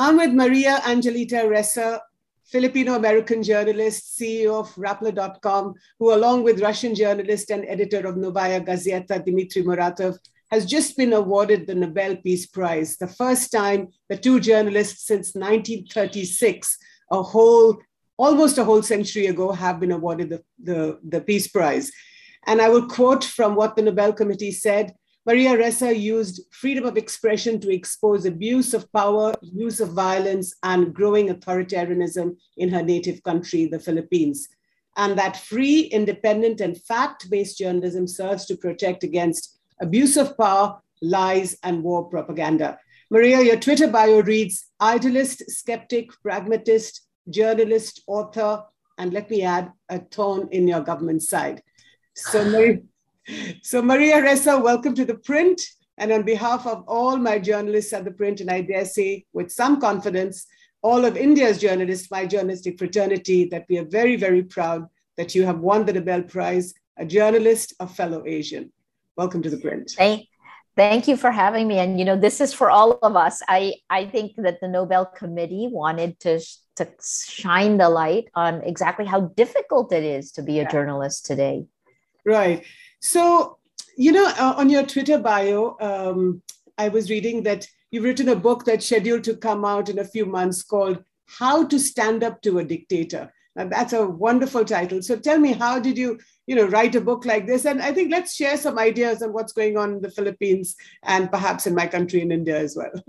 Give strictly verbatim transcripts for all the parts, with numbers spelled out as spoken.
I'm with Maria Angelita Ressa, Filipino-American journalist, C E O of Rappler dot com, who along with Russian journalist and editor of Novaya Gazeta, Dmitry Muratov, has just been awarded the Nobel Peace Prize, the first time the two journalists since nineteen thirty-six, a whole, almost a whole century ago, have been awarded the, the, the Peace Prize. And I will quote from what the Nobel Committee said: Maria Ressa used freedom of expression to expose abuse of power, use of violence, and growing authoritarianism in her native country, the Philippines. And that free, independent, and fact-based journalism serves to protect against abuse of power, lies, and war propaganda. Maria, your Twitter bio reads, idealist, skeptic, pragmatist, journalist, author, and let me add, a thorn in your government side. So, Maria, so Maria Ressa, welcome to The Print. And on behalf of all my journalists at The Print, and I dare say with some confidence, all of India's journalists, my journalistic fraternity, that we are very, very proud that you have won the Nobel Prize, a journalist, a fellow Asian. Welcome to The Print. Thank, thank you for having me. And, you know, this is for all of us. I, I think that the Nobel Committee wanted to, to shine the light on exactly how difficult it is to be a yeah. journalist today. Right. So, you know, uh, on your Twitter bio, um, I was reading that you've written a book that's scheduled to come out in a few months called How to Stand Up to a Dictator. Now, that's a wonderful title. So tell me, how did you, you know, write a book like this? And I think let's share some ideas on what's going on in the Philippines and perhaps in my country in India as well.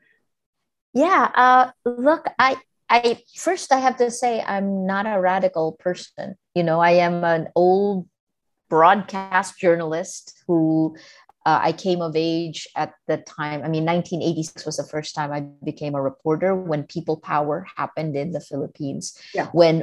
Yeah, uh, look, I, I first I have to say I'm not a radical person. You know, I am an old broadcast journalist who uh, I came of age at the time. I mean, nineteen eighty-six was the first time I became a reporter when people power happened in the Philippines, yeah. when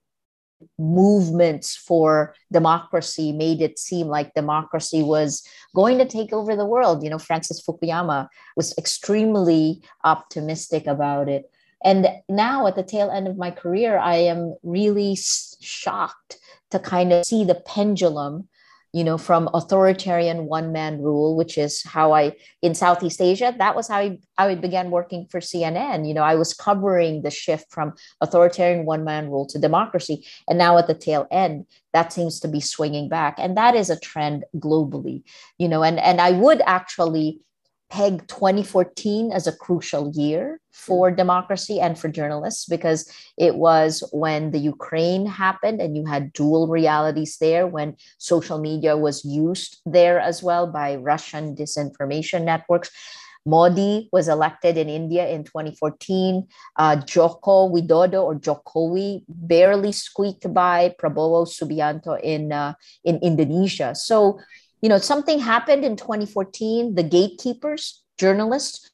movements for democracy made it seem like democracy was going to take over the world. You know, Francis Fukuyama was extremely optimistic about it. And now at the tail end of my career, I am really shocked to kind of see the pendulum, you know, from authoritarian one-man rule, which is how I, in Southeast Asia, that was how I, how I began working for C N N. You know, I was covering the shift from authoritarian one-man rule to democracy. And now at the tail end, that seems to be swinging back. And that is a trend globally, you know, and, and I would actually peg twenty fourteen as a crucial year for democracy and for journalists, because it was when the Ukraine happened and you had dual realities there, when social media was used there as well by Russian disinformation networks. Modi was elected in India in twenty fourteen. Uh, Joko Widodo or Jokowi barely squeaked by Prabowo Subianto in, uh, in Indonesia. So, you know, something happened in twenty fourteen. The gatekeepers, journalists,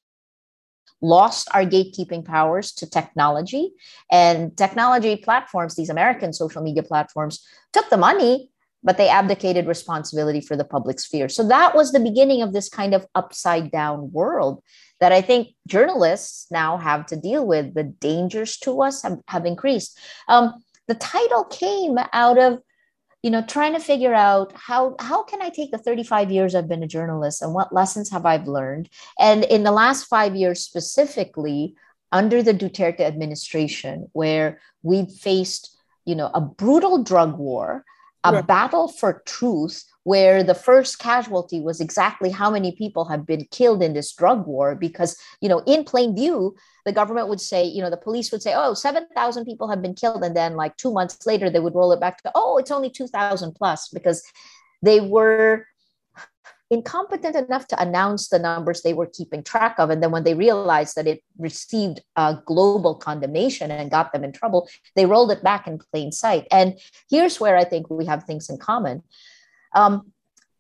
lost our gatekeeping powers to technology. And technology platforms, these American social media platforms, took the money, but they abdicated responsibility for the public sphere. So that was the beginning of this kind of upside down world that I think journalists now have to deal with. The dangers to us have, have increased. Um, the title came out of you know, trying to figure out how, how can I take the thirty-five years I've been a journalist and what lessons have I learned? And in the last five years specifically, under the Duterte administration, where we've faced, you know, a brutal drug war, a right. battle for truth, where the first casualty was exactly how many people have been killed in this drug war, because, you know, in plain view, the government would say, you know, the police would say, oh, seven thousand people have been killed. And then like two months later, they would roll it back to, oh, it's only two thousand plus, because they were incompetent enough to announce the numbers they were keeping track of. And then when they realized that it received uh, global condemnation and got them in trouble, they rolled it back in plain sight. And here's where I think we have things in common. Um,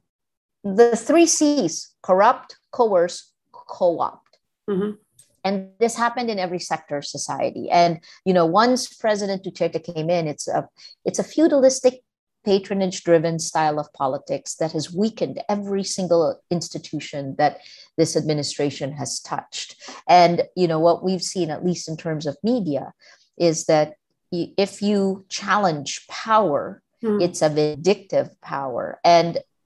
the three C's: corrupt, coerce, co-opt. Mm-hmm. And this happened in every sector of society. And, you know, once President Duterte came in, it's a, it's a feudalistic, patronage-driven style of politics that has weakened every single institution that this administration has touched. And, you know, what we've seen, at least in terms of media, is that if you challenge power, mm. it's a vindictive power. And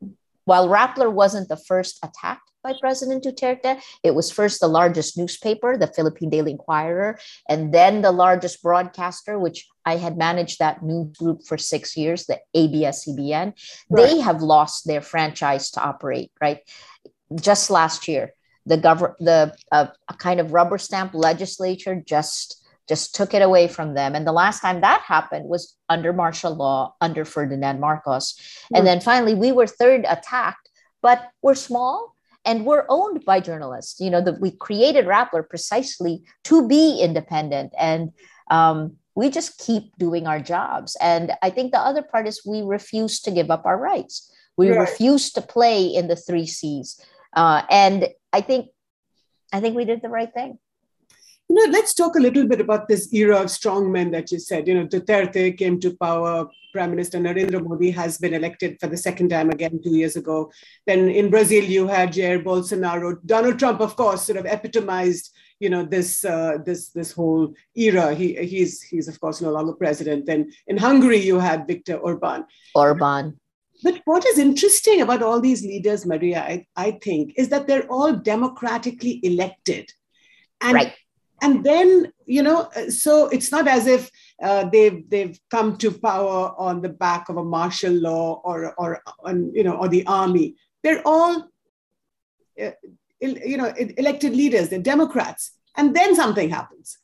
while Rappler wasn't the first attacked by President Duterte, it was first the largest newspaper, the Philippine Daily Inquirer, and then the largest broadcaster, which I had managed that news group for six years, the A B S C B N. Right. They have lost their franchise to operate, right? Just last year, the gov- the uh, kind of rubber stamp legislature just just took it away from them. And the last time that happened was under martial law, under Ferdinand Marcos. Mm. And then finally, we were third attacked, but we're small and we're owned by journalists. You know, the, we created Rappler precisely to be independent. And um, we just keep doing our jobs. And I think the other part is we refuse to give up our rights. We right. refuse to play in the three C's. Uh, and I think, I think we did the right thing. You know, let's talk a little bit about this era of strongmen that you said. You know, Duterte came to power. Prime Minister Narendra Modi has been elected for the second time again two years ago. Then in Brazil, you had Jair Bolsonaro. Donald Trump, of course, sort of epitomized, you know, this uh, this this whole era. He he's he's of course no longer president. Then in Hungary, you had Viktor Orban. Orban. But what is interesting about all these leaders, Maria, I, I think, is that they're all democratically elected. And right. And then, you know, so it's not as if uh, they've they've come to power on the back of a martial law or or on, you know, or the army. They're all, uh, you know, elected leaders. They're Democrats, and then something happens.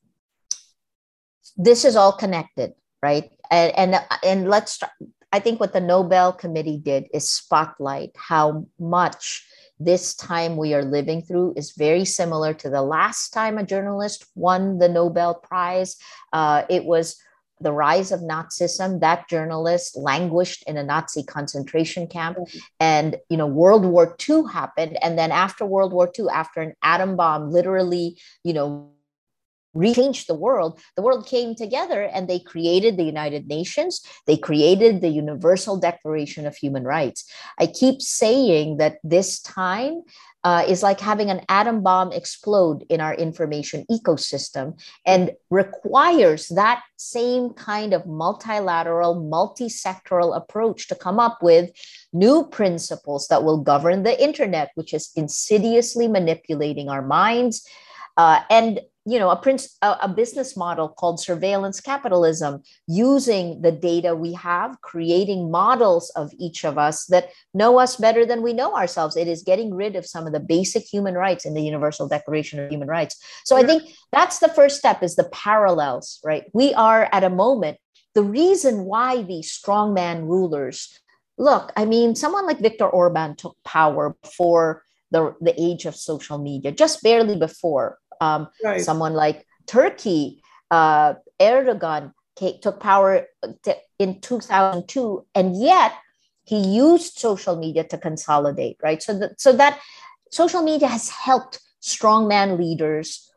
This is all connected, right? And and and let's start. I think what the Nobel Committee did is spotlight how much this time we are living through is very similar to the last time a journalist won the Nobel Prize. Uh, it was the rise of Nazism. That journalist languished in a Nazi concentration camp. Mm-hmm. And, you know, World War Two happened. And then after World War Two, after an atom bomb literally, you know, changed the world, the world came together and they created the United Nations. They created the Universal Declaration of Human Rights. I keep saying that this time uh, is like having an atom bomb explode in our information ecosystem and requires that same kind of multilateral, multi-sectoral approach to come up with new principles that will govern the internet, which is insidiously manipulating our minds. Uh, and you know, a, prince, a, a business model called surveillance capitalism, using the data we have, creating models of each of us that know us better than we know ourselves. It is getting rid of some of the basic human rights in the Universal Declaration of Human Rights. So I think that's the first step, is the parallels, right? We are at a moment, the reason why these strongman rulers, look, I mean, someone like Viktor Orban took power before the, the age of social media, just barely before. Um, right. Someone like Turkey, uh, Erdogan came, took power t- in two thousand two, and yet he used social media to consolidate, right? So, that so that social media has helped strongman leaders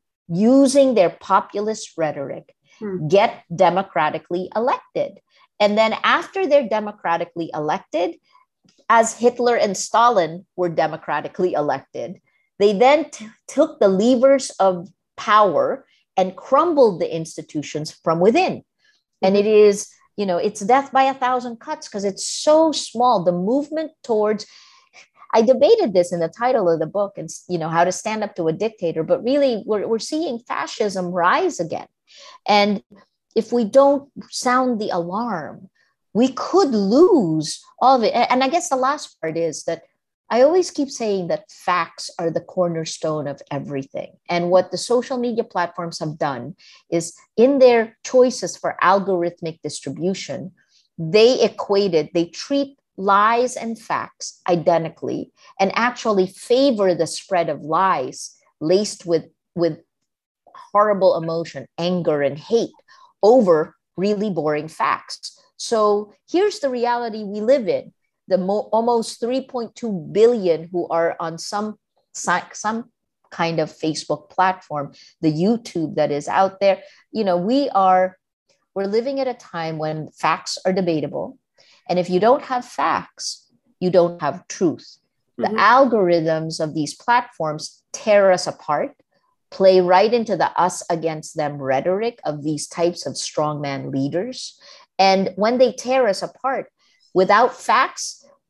using their populist rhetoric hmm. get democratically elected. And then after they're democratically elected, as Hitler and Stalin were democratically elected, they then t- took the levers of power and crumbled the institutions from within. Mm-hmm. And it is, you know, it's death by a thousand cuts because it's so small. The movement towards, I debated this in the title of the book, and, you know, how to stand up to a dictator, but really we're, we're seeing fascism rise again. And if we don't sound the alarm, we could lose all of it. And I guess the last part is that I always keep saying that facts are the cornerstone of everything. And what the social media platforms have done is, in their choices for algorithmic distribution, they equated, they treat lies and facts identically and actually favor the spread of lies laced with, with horrible emotion, anger, and hate over really boring facts. So here's the reality we live in. The mo- almost three point two billion who are on some, some kind of Facebook platform, the YouTube that is out there, you know, we are, we're living at a time when facts are debatable. And if you don't have facts, you don't have truth. Mm-hmm. The algorithms of these platforms tear us apart, play right into the us against them rhetoric of these types of strongman leaders. And when they tear us apart, without facts,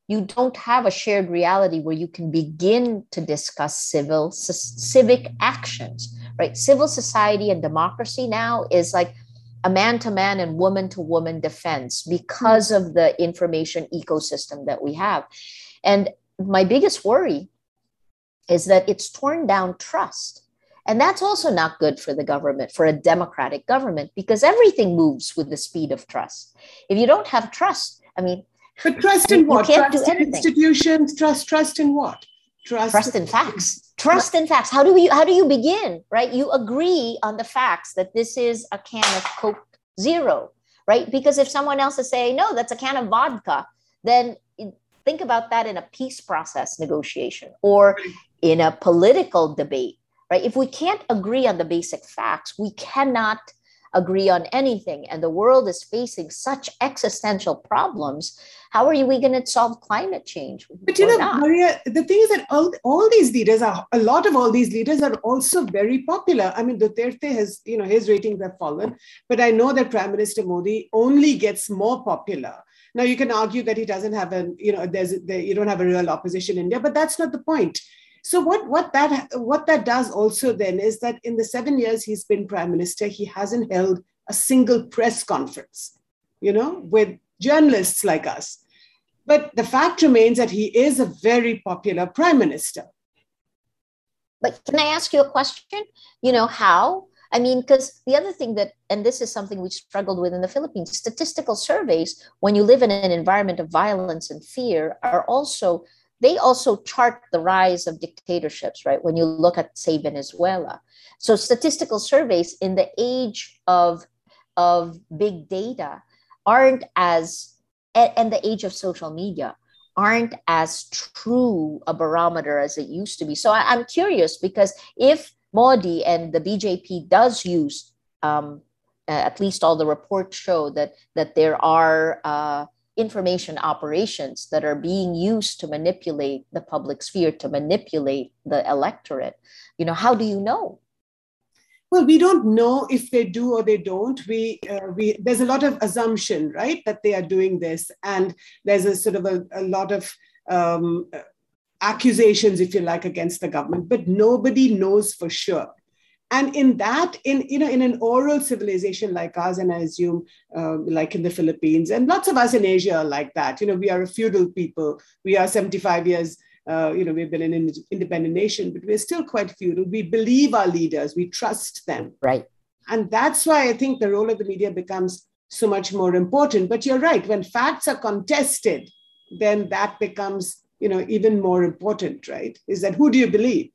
you don't have a shared reality where you can begin to discuss civil civic actions, right? Civil society and democracy now is like a man-to-man and woman-to-woman defense because of the information ecosystem that we have. And my biggest worry is that it's torn down trust. And that's also not good for the government, for a democratic government, because everything moves with the speed of trust. If you don't have trust, I mean, but trust in what? You can't trust do in anything. Institutions, trust, trust in what? Trust, trust in facts. Trust in facts. How do you how do you begin? Right? You agree on the facts that this is a can of Coke Zero, right? Because if someone else is saying, no, that's a can of vodka, then think about that in a peace process negotiation or in a political debate, right? If we can't agree on the basic facts, we cannot agree on anything. And the world is facing such existential problems. How are we going to solve climate change? But you know, not? Maria, the thing is that all, all these leaders are, a lot of all these leaders are also very popular. I mean, Duterte has, you know, his ratings have fallen, but I know that Prime Minister Modi only gets more popular. Now, you can argue that he doesn't have a, you know, there's, there, you don't have a real opposition in India, but that's not the point. So what, what, that, what that does also then is that in the seven years he's been prime minister, he hasn't held a single press conference, you know, with journalists like us. But the fact remains that he is a very popular prime minister. But can I ask you a question? You know, how? I mean, because the other thing that, and this is something we struggled with in the Philippines, statistical surveys, when you live in an environment of violence and fear, are also they also chart the rise of dictatorships, right? When you look at, say, Venezuela. So statistical surveys in the age of, of big data aren't as, and the age of social media, aren't as true a barometer as it used to be. So I, I'm curious, because if Modi and the B J P does use, um, at least all the reports show that, that there are uh, information operations that are being used to manipulate the public sphere, to manipulate the electorate, you know, how do you know? Well, we don't know if they do or they don't. We, uh, we, there's a lot of assumption, right, that they are doing this. And there's a sort of a, a lot of um, accusations, if you like, against the government, but nobody knows for sure. And in that, in, you know, in an oral civilization like ours, and I assume uh, like in the Philippines, and lots of us in Asia are like that, you know, we are a feudal people. We are seventy-five years, uh, you know, we've been an independent nation, but we're still quite feudal. We believe our leaders, we trust them. Right. And that's why I think the role of the media becomes so much more important. But you're right, when facts are contested, then that becomes, you know, even more important, right? Is that who do you believe?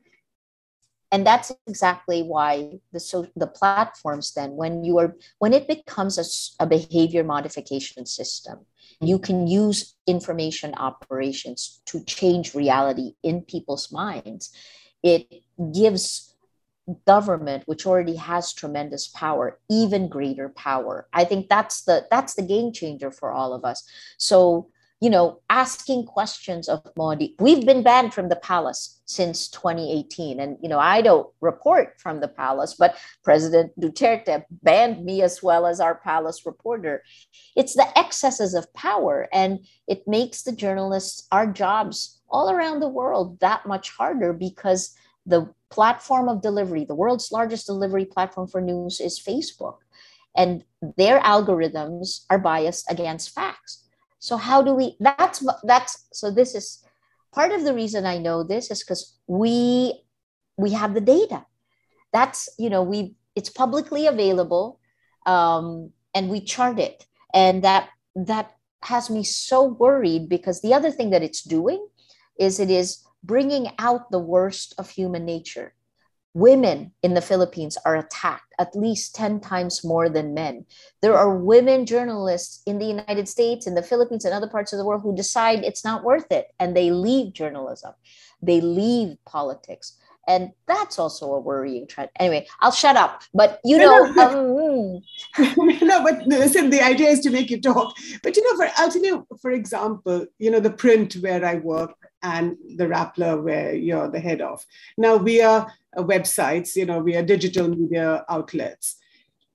And that's exactly why the so the platforms then, when you are when it becomes a, a behavior modification system, you can use information operations to change reality in people's minds. It gives government, which already has tremendous power, even greater power. I think that's the that's the game changer for all of us. So, you know, asking questions of Modi. We've been banned from the palace since twenty eighteen. And, you know, I don't report from the palace, but President Duterte banned me as well as our palace reporter. It's the excesses of power, and it makes the journalists, our jobs all around the world, that much harder, because the platform of delivery, the world's largest delivery platform for news, is Facebook. And their algorithms are biased against facts. So how do we, that's, that's, so this is part of the reason I know this is because we, we have the data. That's, you know, we, it's publicly available, um, and we chart it. And that, that has me so worried, because the other thing that it's doing is it is bringing out the worst of human nature. Women in the Philippines are attacked at least ten times more than men. There are women journalists in the United States, in the Philippines, and other parts of the world who decide it's not worth it, and they leave journalism. They leave politics. And that's also a worrying trend. Anyway, I'll shut up. But, you know... um, no, but listen, the idea is to make you talk. But, you know, for, I'll tell you, for example, you know, the print where I work and the Rappler where you're the head of. Now, we are uh, websites, you know, we are digital media outlets.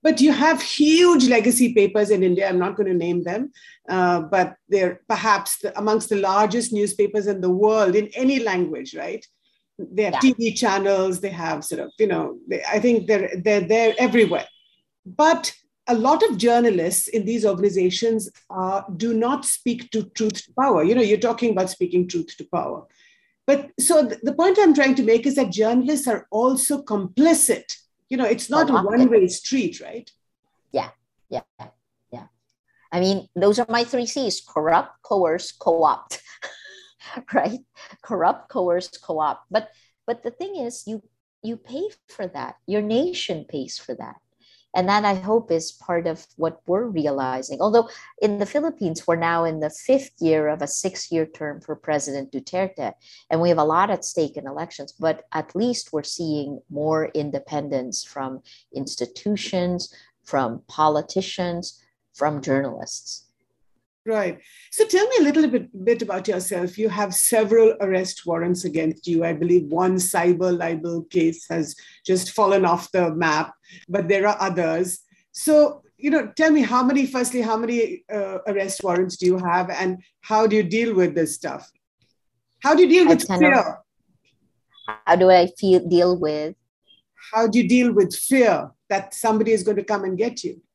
But you have huge legacy papers in India. I'm not going to name them, uh, but they're perhaps the, amongst the largest newspapers in the world in any language, right? They have yeah. T V channels. They have sort of, you know, they, I think they're, they're, they're everywhere. But a lot of journalists in these organizations uh, do not speak to truth to power. You know, you're talking about speaking truth to power. But so th- the point I'm trying to make is that journalists are also complicit. You know, it's not a one-way street, right? Yeah, yeah, yeah. I mean, those are my three C's: corrupt, coerce, co-opt, right? Corrupt, coerce, co-opt. But but the thing is, you you pay for that. Your nation pays for that. And that, I hope, is part of what we're realizing. Although in the Philippines, we're now in the fifth year of a six-year term for President Duterte, and we have a lot at stake in elections, but at least we're seeing more independence from institutions, from politicians, from journalists. Right. So tell me a little bit, bit about yourself. You have several arrest warrants against you. I believe one cyber libel case has just fallen off the map, but there are others. So, you know, tell me how many, firstly, how many uh, arrest warrants do you have, and how do you deal with this stuff? How do you deal with fear? Of, how do I feel deal with? How do you deal with fear that somebody is going to come and get you?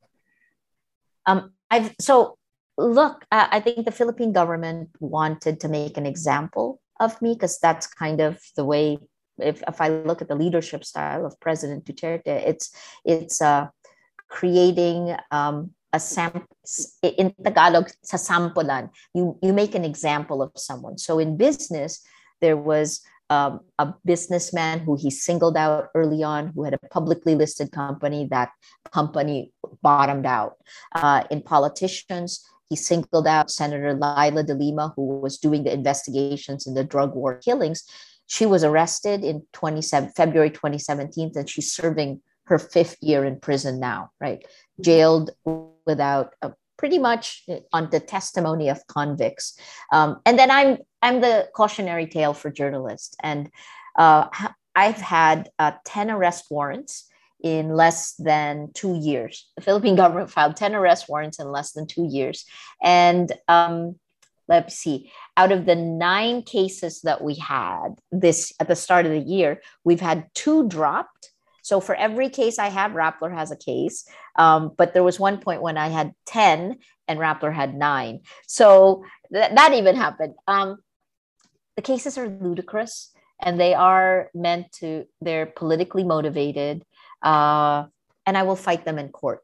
Um, I've so. Look, uh, I think the Philippine government wanted to make an example of me, because that's kind of the way, if, if I look at the leadership style of President Duterte, it's it's uh, creating um, a sam in Tagalog, sasampulan. You, you make an example of someone. So in business, there was um, a businessman who he singled out early on, who had a publicly listed company. That company bottomed out. Uh, in politicians, he singled out Senator Laila de Lima, who was doing the investigations in the drug war killings. She was arrested in February twenty seventeen, and she's serving her fifth year in prison now, right? Jailed without uh, pretty much on the testimony of convicts. Um, and then I'm I'm the cautionary tale for journalists. And uh, I've had uh, ten arrest warrants in less than two years. The Philippine government filed ten arrest warrants in less than two years. And um, let's see, out of the nine cases that we had this at the start of the year, we've had two dropped. So for every case I have, Rappler has a case. Um, but there was one point when I had ten and Rappler had nine. So th- that even happened. Um, the cases are ludicrous, and they are meant to, they're politically motivated. Uh, and I will fight them in court.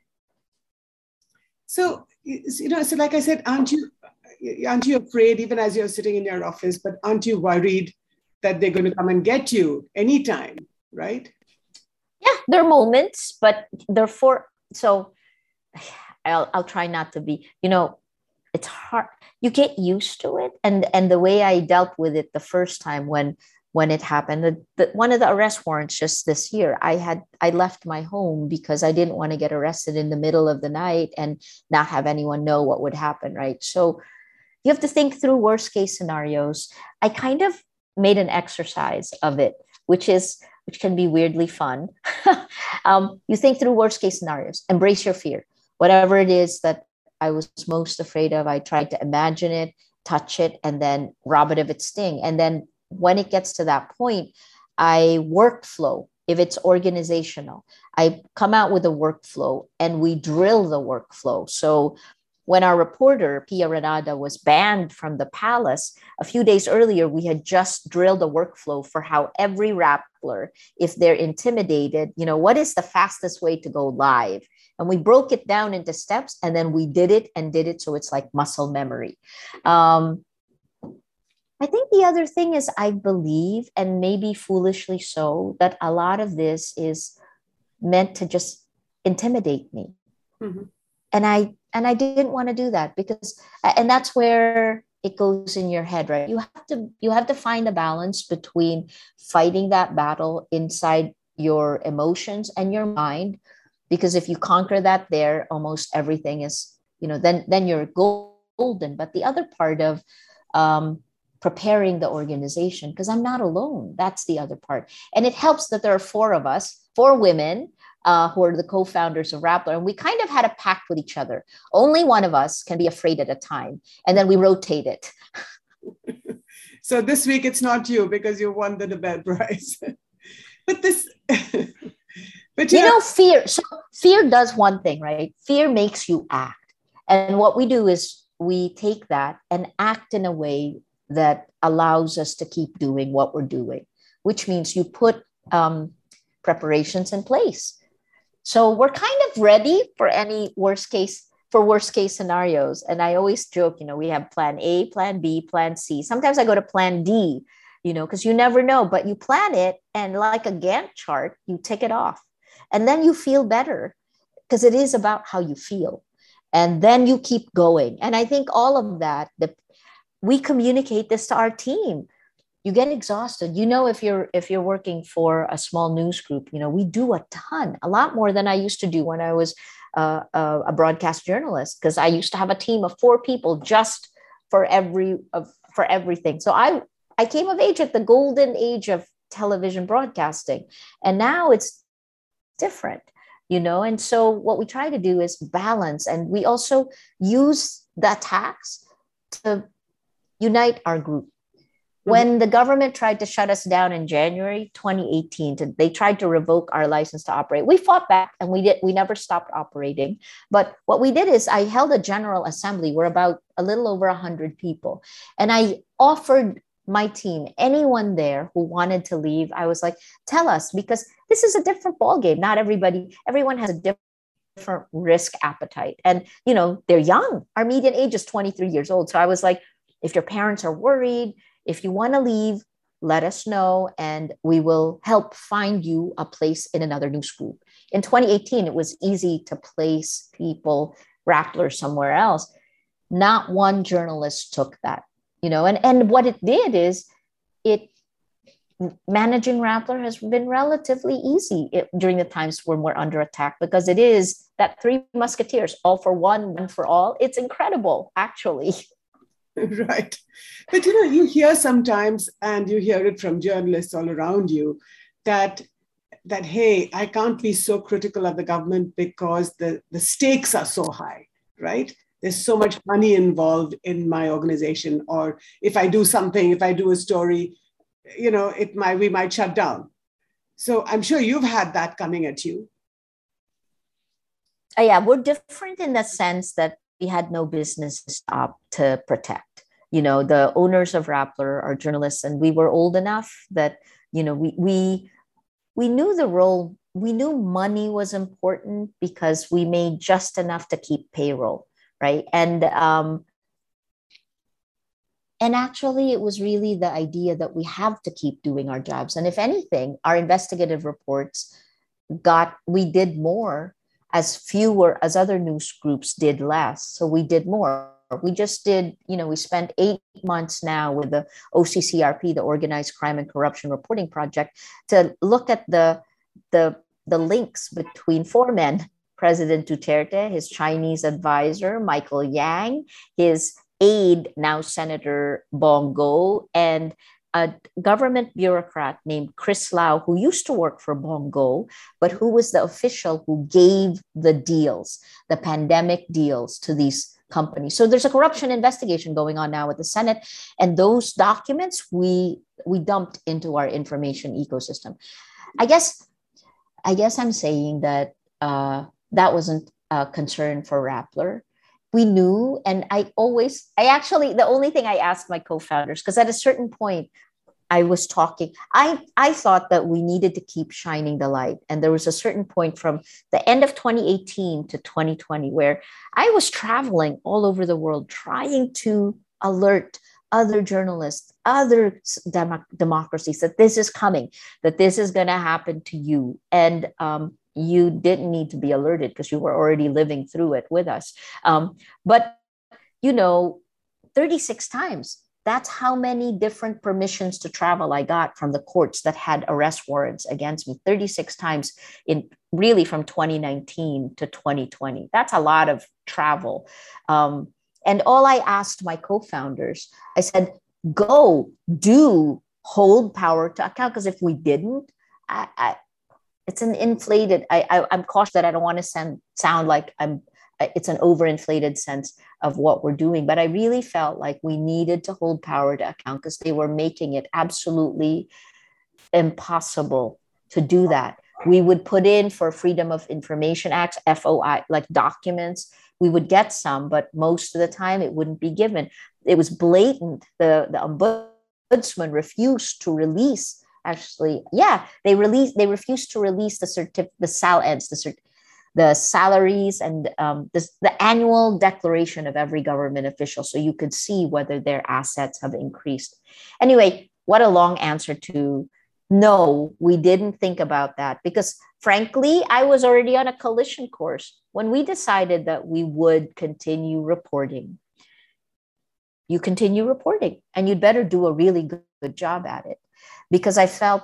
So, you know, so like I said, aren't you, aren't you afraid, even as you're sitting in your office, but aren't you worried that they're going to come and get you anytime, right? Yeah, there are moments, but therefore, so I'll, I'll try not to be, you know, it's hard. You get used to it. And, and the way I dealt with it the first time when when it happened, the, the, one of the arrest warrants just this year, I had, I left my home because I didn't want to get arrested in the middle of the night and not have anyone know what would happen, right? So you have to think through worst case scenarios. I kind of made an exercise of it, which is, which can be weirdly fun. um, you think through worst case scenarios, embrace your fear. Whatever it is that I was most afraid of, I tried to imagine it, touch it, and then rob it of its sting. And then when it gets to that point, I workflow. If it's organizational, I come out with a workflow and we drill the workflow. So when our reporter, Pia Renada, was banned from the palace, a few days earlier, we had just drilled a workflow for how every Rappler, if they're intimidated, you know, what is the fastest way to go live? And we broke it down into steps, and then we did it and did it. So it's like muscle memory. Um, I think the other thing is I believe, and maybe foolishly so, that a lot of this is meant to just intimidate me. Mm-hmm. And I and I didn't want to do that, because, and that's where it goes in your head, right? You have to you have to find a balance between fighting that battle inside your emotions and your mind, because if you conquer that there, almost everything is, you know, then then you're golden. But the other part of um, preparing the organization, because I'm not alone. That's the other part. And it helps that there are four of us, four women, uh, who are the co-founders of Rappler. And we kind of had a pact with each other. Only one of us can be afraid at a time. And then we rotate it. So this week it's not you because you won the Nobel Prize. But this, but you you know, know, fear. So fear does one thing, right? Fear makes you act. And what we do is we take that and act in a way that allows us to keep doing what we're doing, which means you put um, preparations in place. So we're kind of ready for any worst case, for worst case scenarios. And I always joke, you know, we have plan A, plan B, plan C. Sometimes I go to plan D, you know, because you never know, but you plan it and like a Gantt chart, you tick it off. And then you feel better because it is about how you feel. And then you keep going. And I think all of that, the, we communicate this to our team. You get exhausted. You know, if you're if you're working for a small news group, you know, we do a ton, a lot more than I used to do when I was uh, a, a broadcast journalist, because I used to have a team of four people just for every of for everything. So I I came of age at the golden age of television broadcasting, and now it's different, you know. And so what we try to do is balance, and we also use the tax to unite our group. When the government tried to shut us down in January twenty eighteen, to, they tried to revoke our license to operate. We fought back and we did. We never stopped operating. But what we did is I held a general assembly. We're about a little over one hundred people. And I offered my team, anyone there who wanted to leave, I was like, tell us, because this is a different ballgame. Not everybody, everyone has a different different risk appetite. And, you know, they're young. Our median age is twenty-three years old. So I was like, if your parents are worried, if you want to leave, let us know and we will help find you a place in another news group. In twenty eighteen, it was easy to place people, Rappler, somewhere else. Not one journalist took that, you know, and, and what it did is it managing Rappler has been relatively easy it, during the times when we're under attack, because it is that three musketeers, all for one, one for all. It's incredible, actually. Right. But, you know, you hear sometimes, and you hear it from journalists all around you, that, that hey, I can't be so critical of the government because the, the stakes are so high, right? There's so much money involved in my organization. Or if I do something, if I do a story, you know, it might, we might shut down. So I'm sure you've had that coming at you. Uh, yeah, we're different in the sense that we had no business up to protect. You know, the owners of Rappler are journalists, and we were old enough that, you know, we we we knew the role. We knew money was important because we made just enough to keep payroll, right? And um, and actually, it was really the idea that we have to keep doing our jobs. And if anything, our investigative reports got we did more as fewer as other news groups did less. So we did more. We just did, you know, we spent eight months now with the O C C R P, the Organized Crime and Corruption Reporting Project, to look at the, the, the links between four men: President Duterte, his Chinese advisor, Michael Yang, his aide, now Senator Bongo, and a government bureaucrat named Chris Lau, who used to work for Bongo, but who was the official who gave the deals, the pandemic deals to these companies. So there's a corruption investigation going on now with the Senate, and those documents we we dumped into our information ecosystem. I guess, I guess I'm saying that uh, that wasn't a concern for Rappler. We knew, and I always, I actually, the only thing I asked my co-founders, because at a certain point, I was talking, I, I thought that we needed to keep shining the light. And there was a certain point from the end of twenty eighteen to twenty twenty where I was traveling all over the world trying to alert other journalists, other dem- democracies that this is coming, that this is going to happen to you. And um, you didn't need to be alerted because you were already living through it with us. Um, but, you know, thirty-six times. That's how many different permissions to travel I got from the courts that had arrest warrants against me, thirty-six times in really from twenty nineteen to twenty twenty. That's a lot of travel. Um, and all I asked my co-founders, I said, go, do, hold power to account. Because if we didn't, I, I, it's an inflated, I, I, I'm cautious that I don't want to sound, sound like I'm, it's an overinflated sense of what we're doing. But I really felt like we needed to hold power to account because they were making it absolutely impossible to do that. We would put in for Freedom of Information Acts, F O I, like documents. We would get some, but most of the time it wouldn't be given. It was blatant. The, the ombudsman refused to release, actually, yeah, they released, they refused to release the certif- the S A L Eds, the cert- the salaries and um, the, the annual declaration of every government official, so you could see whether their assets have increased. Anyway, what a long answer to no, we didn't think about that because frankly, I was already on a collision course when we decided that we would continue reporting. You continue reporting and you'd better do a really good, good job at it because I felt,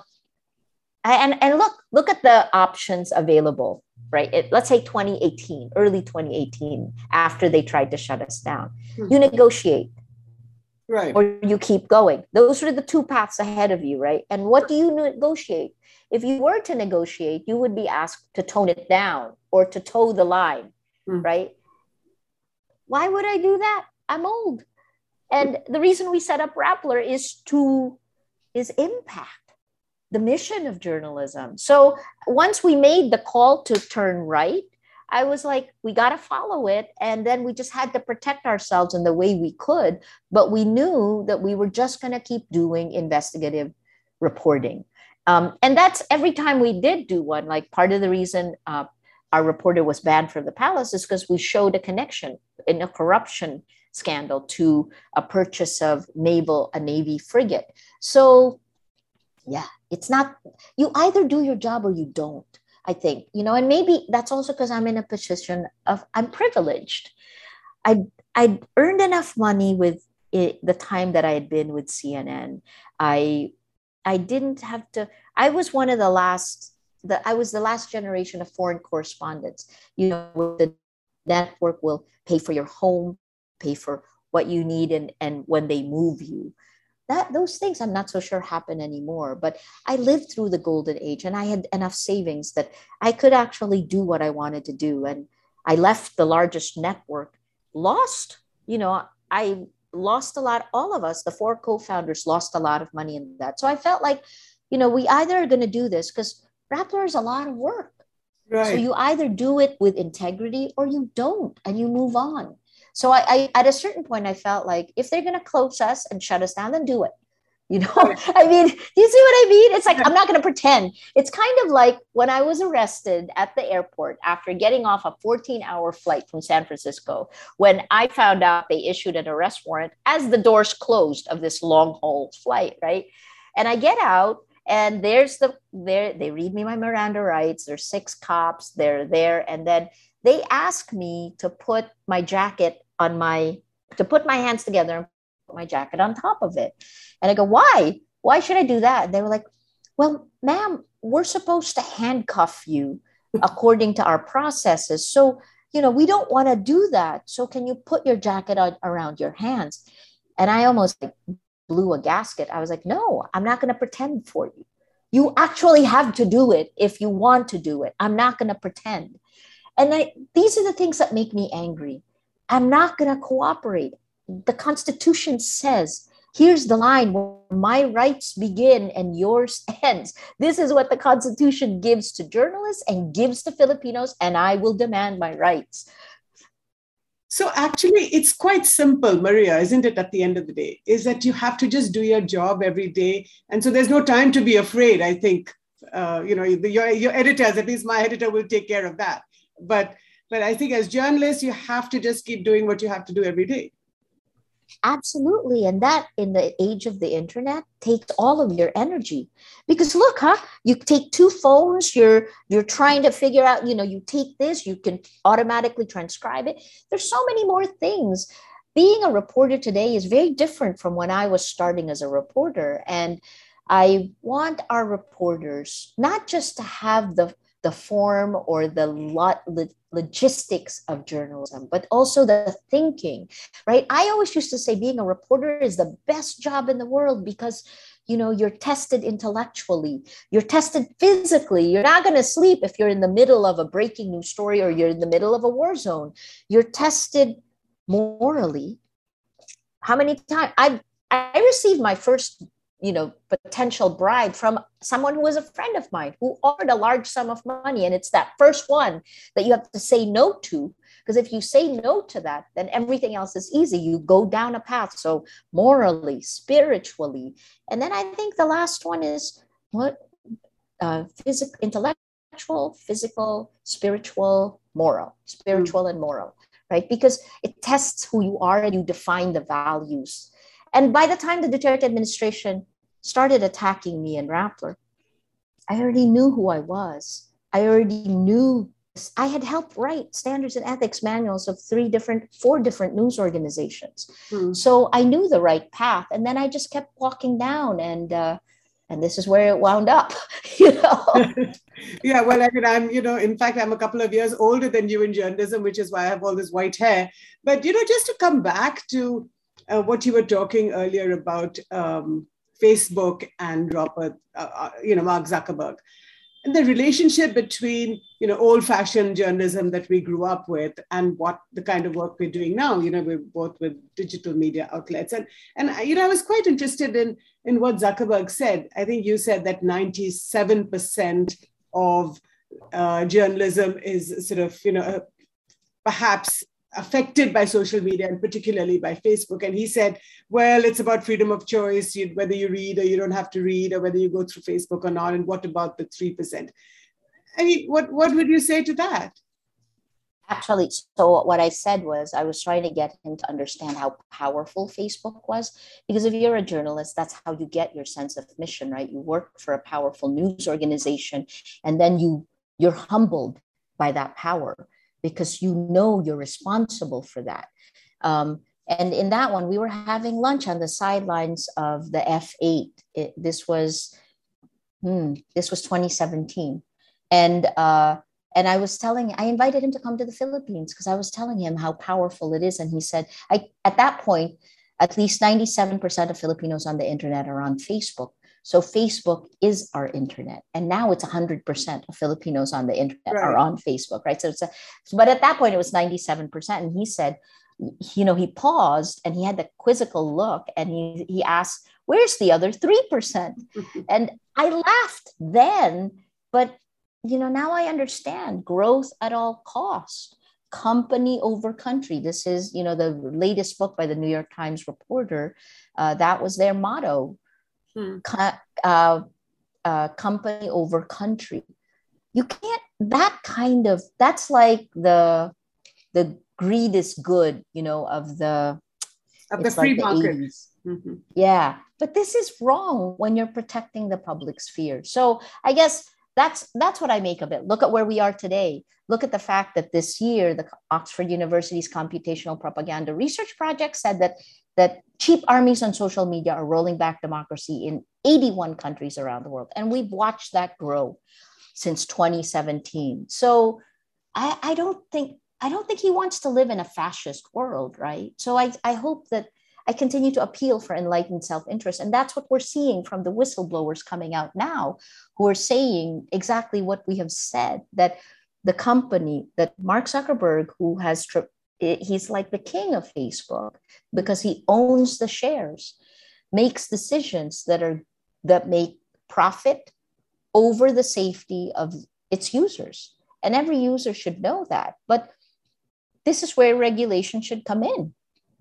and, and look, look at the options available, right? It, let's say twenty eighteen, early twenty eighteen, after they tried to shut us down, you negotiate. Right. Or you keep going. Those are the two paths ahead of you, right? And what do you negotiate? If you were to negotiate, you would be asked to tone it down or to toe the line, mm. right? Why would I do that? I'm old. And the reason we set up Rappler is to, is impact the mission of journalism. So once we made the call to turn right, I was like, we got to follow it. And then we just had to protect ourselves in the way we could. But we knew that we were just going to keep doing investigative reporting. Um, and that's every time we did do one, like part of the reason uh, our reporter was banned from the palace is because we showed a connection in a corruption scandal to a purchase of naval, a Navy frigate. So yeah, it's not, you either do your job or you don't. I think, you know, and maybe that's also because I'm in a position of, I'm privileged. I I earned enough money with it, the time that I had been with C N N. I I didn't have to, I was one of the last, the, I was the last generation of foreign correspondents. You know, the network will pay for your home, pay for what you need, and, and when they move you. That, those things I'm not so sure happen anymore, but I lived through the golden age and I had enough savings that I could actually do what I wanted to do. And I left the largest network, lost, you know, I lost a lot. All of us, the four co-founders, lost a lot of money in that. So I felt like, you know, we either are going to do this because Rappler is a lot of work. Right. So you either do it with integrity or you don't, and you move on. So I, I, at a certain point, I felt like if they're going to close us and shut us down, then do it. You know, I mean, do you see what I mean? It's like, I'm not going to pretend. It's kind of like when I was arrested at the airport after getting off a fourteen hour flight from San Francisco, when I found out they issued an arrest warrant as the doors closed of this long haul flight, right? And I get out and there's the, there, they read me my Miranda rights. There's six cops, they're there. And then they ask me to put my jacket on my, to put my hands together and put my jacket on top of it. And I go, why? Why should I do that? And they were like, well, ma'am, we're supposed to handcuff you according to our processes. So, you know, we don't want to do that. So can you put your jacket on, around your hands? And I almost like blew a gasket. I was like, no, I'm not going to pretend for you. You actually have to do it if you want to do it. I'm not going to pretend. And I, these are the things that make me angry. I'm not going to cooperate. The Constitution says, here's the line where my rights begin and yours ends. This is what the Constitution gives to journalists and gives to Filipinos, and I will demand my rights. So actually, it's quite simple, Maria, isn't it, at the end of the day, is that you have to just do your job every day. And so there's no time to be afraid, I think. Uh, you know, your, your editors, at least my editor, will take care of that. But, but I think as journalists, you have to just keep doing what you have to do every day. Absolutely. And that in the age of the internet takes all of your energy, because look, huh, you take two phones, you're, you're trying to figure out, you know, you take this, you can automatically transcribe it. There's so many more things. Being a reporter today is very different from when I was starting as a reporter. And I want our reporters not just to have the the form or the lot, the logistics of journalism, but also the thinking, right? I always used to say being a reporter is the best job in the world because you know, you're tested intellectually, you're tested physically. You're not going to sleep if you're in the middle of a breaking news story or you're in the middle of a war zone. You're tested morally. How many times I I received my first, you know, potential bribe from someone who was a friend of mine who offered a large sum of money. And it's that first one that you have to say no to. Because if you say no to that, then everything else is easy. You go down a path. So morally, spiritually. And then I think the last one is what? Uh, physical, intellectual, physical, spiritual, moral, spiritual mm. and moral, right? Because it tests who you are and you define the values. And by the time the Duterte administration started attacking me and Rappler, I already knew who I was. I already knew I had helped write standards and ethics manuals of three different, four different news organizations. Hmm. So I knew the right path. And then I just kept walking down and, uh, and this is where it wound up, you know? Yeah, well, I mean, I'm, you know, in fact, I'm a couple of years older than you in journalism, which is why I have all this white hair. But, you know, just to come back to uh, what you were talking earlier about um, Facebook and Robert, uh, uh, you know, Mark Zuckerberg. And the relationship between, you know, old-fashioned journalism that we grew up with and what the kind of work we're doing now, you know, we're both with digital media outlets. And, and you know, I was quite interested in, in what Zuckerberg said. I think you said that ninety-seven percent of uh, journalism is sort of, you know, uh, perhaps affected by social media and particularly by Facebook. And he said, well, it's about freedom of choice, you, whether you read or you don't have to read or whether you go through Facebook or not. And what about the three percent? I mean, what, what would you say to that? Actually, so what I said was I was trying to get him to understand how powerful Facebook was, because if you're a journalist, that's how you get your sense of mission, right? You work for a powerful news organization and then you, you're humbled by that power, because you know you're responsible for that. Um, and in that one, we were having lunch on the sidelines of the F eight. It, this was, hmm, this was twenty seventeen. And, uh, and I was telling, I invited him to come to the Philippines because I was telling him how powerful it is. And he said, I, at that point, at least ninety-seven percent of Filipinos on the internet are on Facebook. So Facebook is our internet. And now it's one hundred percent of Filipinos on the internet right. are on Facebook, right? So it's a, but at that point it was ninety-seven percent. And he said, you know, he paused and he had the quizzical look and he, he asked, where's the other three percent? And I laughed then, but, you know, now I understand growth at all costs, company over country. This is, you know, the latest book by the New York Times reporter. Uh, that was their motto. Hmm. Uh, uh, company over country. You can't, that kind of, that's like the the greed is good, you know, of the, of the free like market. The mm-hmm. Yeah, but this is wrong when you're protecting the public sphere. So I guess that's that's what I make of it. Look at where we are today. Look at the fact that this year, the Oxford University's Computational Propaganda Research Project said that that cheap armies on social media are rolling back democracy in eighty-one countries around the world. And we've watched that grow since twenty seventeen. So I, I don't think I don't think he wants to live in a fascist world, right? So I, I hope that I continue to appeal for enlightened self-interest. And that's what we're seeing from the whistleblowers coming out now, who are saying exactly what we have said, that the company, that Mark Zuckerberg, who has, he's like the king of Facebook because he owns the shares, makes decisions that are, that make profit over the safety of its users. And every user should know that. But this is where regulation should come in.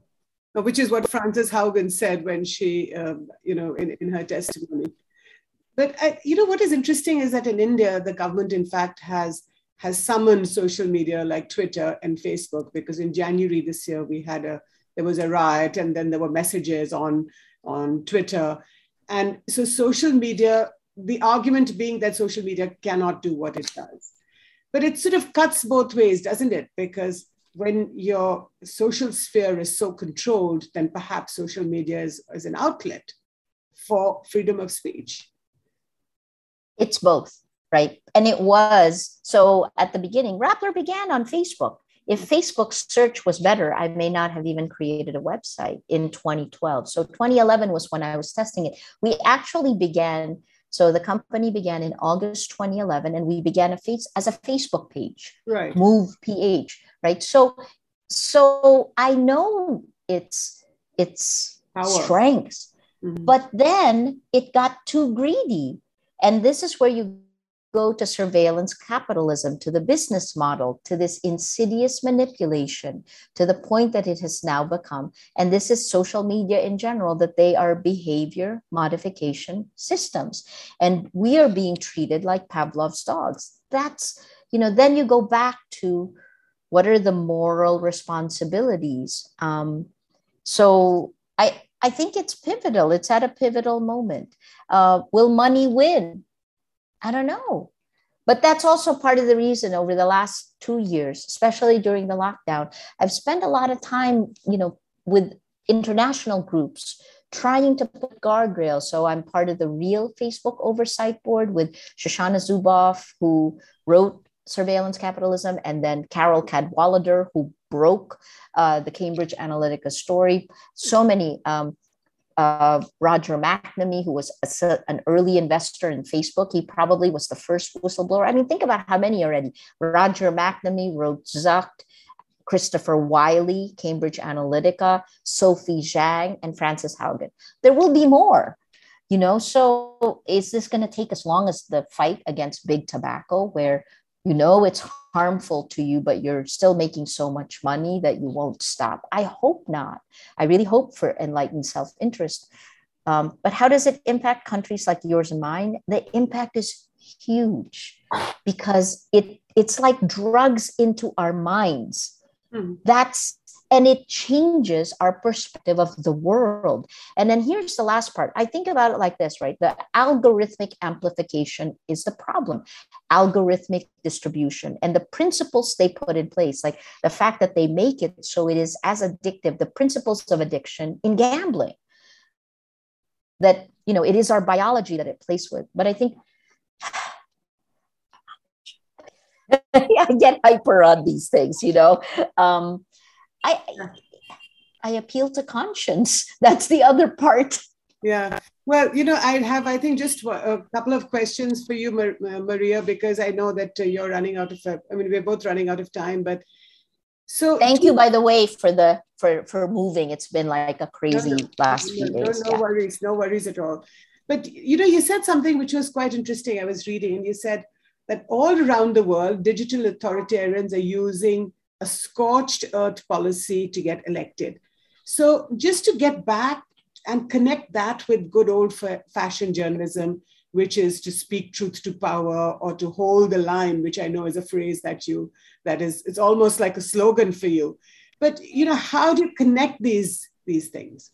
Which is what Frances Haugen said when she, um, you know, in, in her testimony. But, uh, you know, what is interesting is that in India, the government, in fact, has, has summoned social media like Twitter and Facebook, because in January this year, we had a, there was a riot and then there were messages on, on Twitter. And so social media, the argument being that social media cannot do what it does. But it sort of cuts both ways, doesn't it? Because when your social sphere is so controlled, then perhaps social media is, is an outlet for freedom of speech. It's both, right? And it was, so at the beginning, Rappler began on Facebook. If Facebook search was better, I may not have even created a website in twenty twelve. So twenty eleven was when I was testing it. We actually began, so the company began in August twenty eleven, and we began a face as a Facebook page, right. Move P H, right? So, so I know its its Power. strengths, mm-hmm. but then it got too greedy, and this is where you go to surveillance capitalism, to the business model, to this insidious manipulation, to the point that it has now become, and this is social media in general, that they are behavior modification systems. And we are being treated like Pavlov's dogs. That's, you know, then you go back to what are the moral responsibilities? Um, so I, I think it's pivotal. It's at a pivotal moment. Uh, will money win? I don't know. But that's also part of the reason over the last two years, especially during the lockdown, I've spent a lot of time, you know, with international groups trying to put guardrails. So I'm part of the Real Facebook Oversight Board with Shoshana Zuboff, who wrote Surveillance Capitalism, and then Carol Cadwalader, who broke uh, the Cambridge Analytica story. So many um, Uh, Roger McNamee, who was a, an early investor in Facebook. He probably was the first whistleblower. I mean, think about how many already. Roger McNamee wrote Zuck, Christopher Wiley, Cambridge Analytica, Sophie Zhang, and Frances Haugen. There will be more, you know. So is this going to take as long as the fight against big tobacco, where you know it's harmful to you, but you're still making so much money that you won't stop? I hope not. I really hope for enlightened self-interest. Um, but how does it impact countries like yours and mine? The impact is huge because it it's like drugs into our minds. Mm. That's and it changes our perspective of the world. And then here's the last part. I think about it like this, right? The algorithmic amplification is the problem. Algorithmic distribution and the principles they put in place, like the fact that they make it so it is as addictive, the principles of addiction in gambling, that, you know, it is our biology that it plays with. But I think I get hyper on these things, you know. Um, I I appeal to conscience. That's the other part. Yeah. Well, you know, I have, I think, just a couple of questions for you, Maria, because I know that you're running out of, I mean, we're both running out of time, but so. Thank you, by the way, for the, for, for moving. It's been like a crazy no, no, last no, few no, days. No, no yeah. worries, no worries at all. But, you know, you said something which was quite interesting. I was reading and you said that all around the world, digital authoritarians are using a scorched earth policy to get elected. So just to get back and connect that with good old fashioned journalism, which is to speak truth to power or to hold the line, which I know is a phrase that you, that is, it's almost like a slogan for you. But, you know, how do you connect these, these things?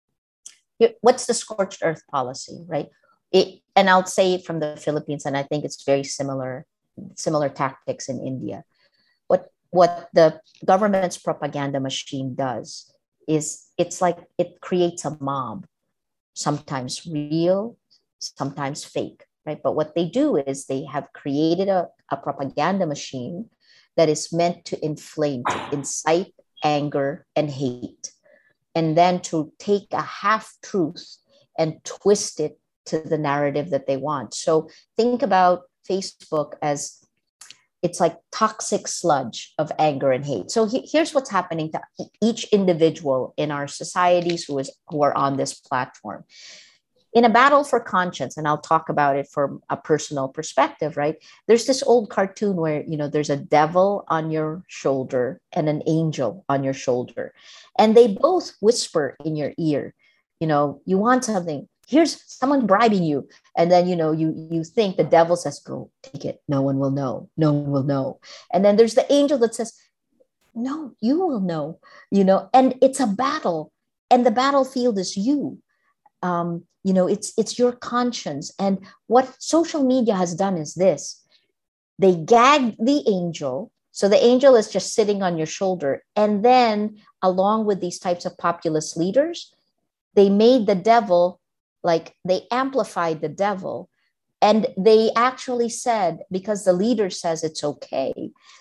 What's the scorched earth policy, right? It, and I'll say it from the Philippines, and I think it's very similar, similar tactics in India. What What the government's propaganda machine does is it's like it creates a mob, sometimes real, sometimes fake, right? But what they do is they have created a, a propaganda machine that is meant to inflame, to incite anger and hate, and then to take a half truth and twist it to the narrative that they want. So think about Facebook as it's like toxic sludge of anger and hate. So he, here's what's happening to each individual in our societies who is who are on this platform. In a battle for conscience, and I'll talk about it from a personal perspective, right? There's this old cartoon where, you know, there's a devil on your shoulder and an angel on your shoulder. And they both whisper in your ear, you know, you want something. Here's someone bribing you. And then, you know, you, you think the devil says, go take it. No one will know. No one will know. And then there's the angel that says, no, you will know, you know, and it's a battle. And the battlefield is you. Um, you know, it's, it's your conscience. And what social media has done is this. They gag the angel. So the angel is just sitting on your shoulder. And then along with these types of populist leaders, they made the devil, like they amplified the devil, and they actually said, because the leader says it's okay,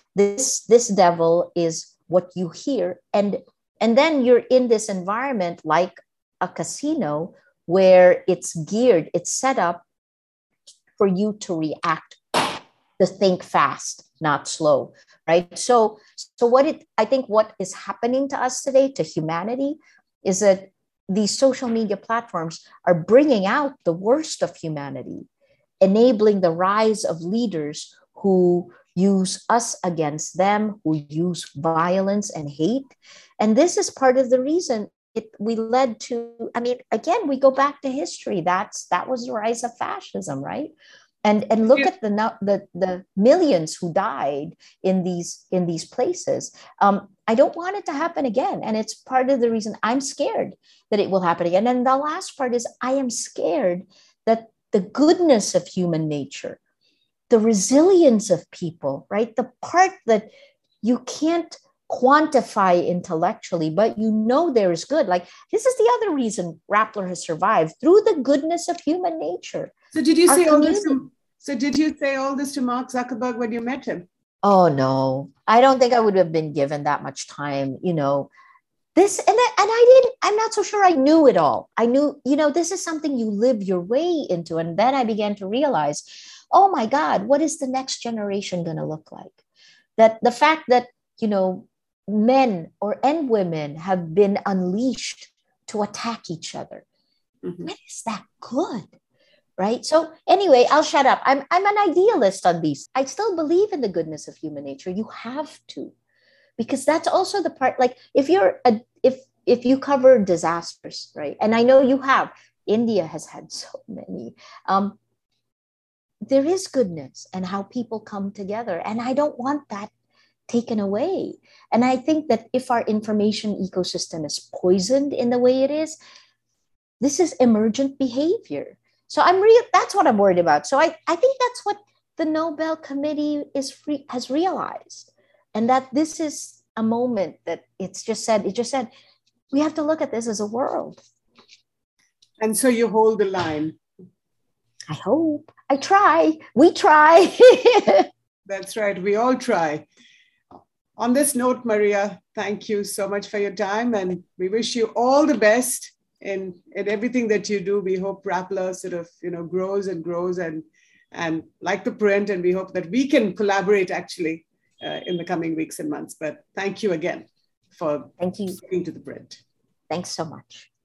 This this devil is what you hear, and and then you're in this environment like a casino where it's geared, it's set up for you to react, to think fast, not slow, right? So, so what it, I think what is happening to us today, to humanity, is that these social media platforms are bringing out the worst of humanity, enabling the rise of leaders who use us against them, who use violence and hate. And this is part of the reason it we led to, I mean, again, we go back to history. That's that was the rise of fascism, right? And and look at the the the millions who died in these in these places. Um, I don't want it to happen again, and it's part of the reason I'm scared that it will happen again. And the last part is I am scared that the goodness of human nature, the resilience of people, right, the part that you can't quantify intellectually, but you know there is good. Like this is the other reason Rappler has survived, through the goodness of human nature. So did you Our say all community- this to, so did you say all this to Mark Zuckerberg when you met him? Oh no, I don't think I would have been given that much time, you know. This and I, and I didn't, I'm not so sure I knew it all. I knew, you know, this is something you live your way into. And then I began to realize, oh my God, what is the next generation going to look like? That the fact that, you know, men or and women have been unleashed to attack each other. Mm-hmm. When is that good? Right? So anyway, I'll shut up. I'm, I'm an idealist on these. I still believe in the goodness of human nature. You have to, because that's also the part, like if you're, a, if, if you cover disasters, right? And I know you have, India has had so many, um, there is goodness and how people come together. And I don't want that taken away. And I think that if our information ecosystem is poisoned in the way it is, this is emergent behavior. So I'm real. That's what I'm worried about. So I, I think that's what the Nobel Committee is free, has realized. And that this is a moment that it's just said, it just said, we have to look at this as a world. And so you hold the line. I hope. I try. We try. That's right. We all try. On this note, Maria, thank you so much for your time. And we wish you all the best in, in everything that you do. We hope Rappler sort of, you know, grows and grows and, and like the print. And we hope that we can collaborate actually uh, in the coming weeks and months. But thank you again for thank you. sticking to the print. Thanks so much.